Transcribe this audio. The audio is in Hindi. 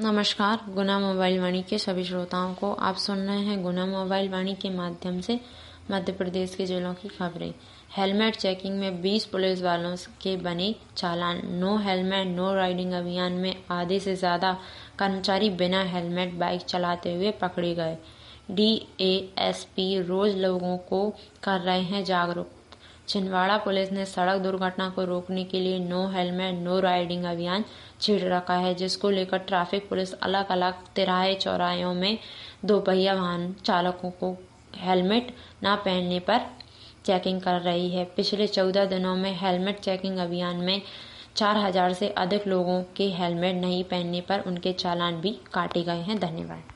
नमस्कार। गुना मोबाइल वाणी के सभी श्रोताओं को आप सुन रहे हैं गुना मोबाइल वाणी के माध्यम से मध्य प्रदेश के जिलों की खबरें। हेलमेट चेकिंग में 20 पुलिस वालों के बने चालान। नो हेलमेट नो राइडिंग अभियान में आधे से ज्यादा कर्मचारी बिना हेलमेट बाइक चलाते हुए पकड़े गए। DASP रोज लोगों को कर रहे हैं जागरूक। छिंदवाड़ा पुलिस ने सड़क दुर्घटना को रोकने के लिए नो हेलमेट नो राइडिंग अभियान छेड़ रखा है, जिसको लेकर ट्रैफिक पुलिस अलग अलग तिराहे चौराहों में दोपहिया वाहन चालकों को हेलमेट न पहनने पर चेकिंग कर रही है। पिछले 14 दिनों में हेलमेट चेकिंग अभियान में 4000 से अधिक लोगों के हेलमेट नहीं पहनने पर उनके चालान भी काटे गए हैं। धन्यवाद।